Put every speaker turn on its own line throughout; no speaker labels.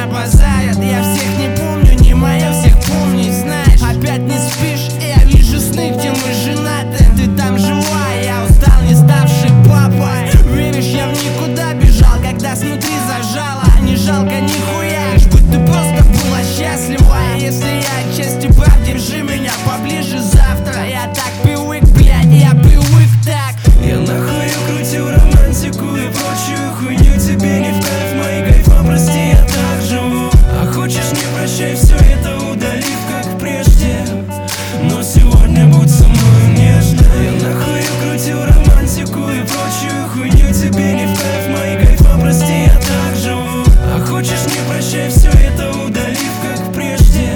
меня базарят. Я всех не помню, не мое всех помнить, знаешь. Опять не спишь, я вижу сны, где мы женаты. Ты там жива, я устал, не ставший папой. Веришь, я в никуда бежал, когда снутри зажало. Не жалко нихуя, лишь будь ты просто была счастлива. Если я отчасти прав, держи меня поближе завтра. Я так привык, блядь, я привык так.
Я нахуй крутил романтику и прочую хуйню. Тебе не в кайф, мои кайфа, прости, я так живу. А хочешь, не прощай, все это удалив, как прежде. Но сегодня будь со мной нежно. Я нахуй крутил романтику и прочую хуйню. Тебе не в кайф, мои кайфа, прости, я так живу. А хочешь, не прощай, все это удалив, как прежде.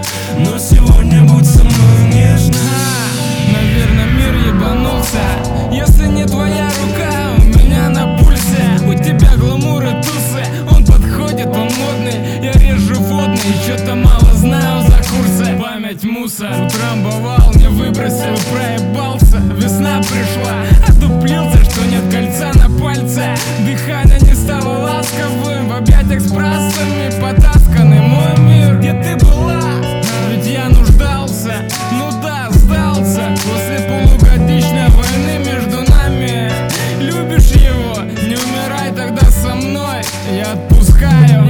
Но сегодня будь со мной нежно.
Наверное, мир ебанулся, если не твоя рука у меня на пульсе. У тебя гламур и тусы, он подходит, он модный. Я режу водный, чё-то мало знаю за курсы. Память мусор, утром бывал, не выбросил, проебался. Весна пришла, отуплился, что нет кольца на пальце. Дыхание не стало ласковым, в объятиях с праздцами потасканный мой мир. Где ты была? Ведь я нуждался, ну да, сдался. После полугодичной войны между нами. Любишь его, не умирай тогда со мной. Я отпускаю,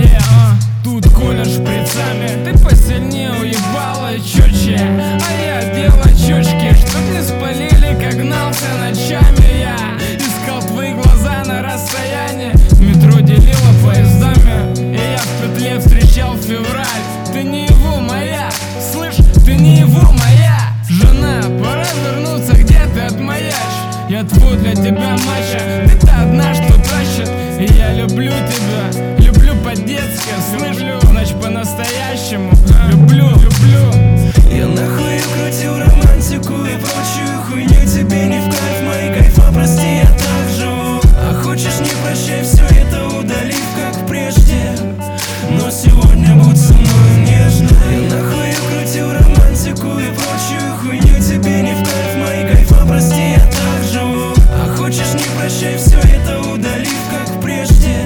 тут колешь шприцами. Ты посильнее уебала и чётче, а я делал чёчки, чтоб не спалили, как гнался ночами. Я искал твои глаза на расстоянии. Метро делило поездами, и я в петле встречал февраль. Ты не его моя, слышь, ты не его моя жена. Пора вернуться, где ты отмаячь. Я твой для тебя мачо, ты та одна, что тащит. И я люблю тебя, люблю по-детски, слышу, значит по-настоящему. Люблю, люблю.
Я нахуй крутил романтику и прочую хуйню. Тебе не в кайф, мои кайфа, прости, я так живу. А хочешь, не прощай, все это удалив, как прежде. Но сегодня будь со мной нежно. Я нахуй крутил романтику и прочую хуйню. Тебе не в кайф, мои кайфа, прости, я так живу. А хочешь, не прощай, все это удалив, как прежде.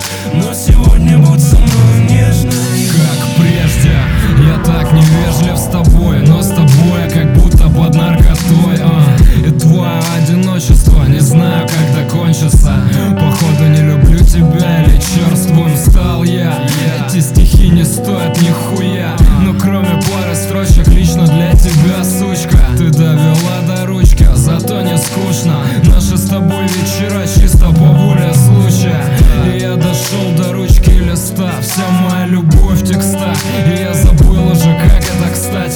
Но сегодня будь со мной нежно.
Как прежде, я так невежлив с тобой, но с тобой я как будто под наркотой. И твое одиночество, не знаю, как закончится. Походу не люблю тебя или черствым стал я. Эти стихи не стоят нихуя, но кроме пары строчек лично для тебя, сучка. Ты довела до ручки, зато не скучно. Наши с тобой вечера чисто по воле случая. И я дошел до ручки листа, вся моя любовь в текстах. И я забыл уже, как это кстати.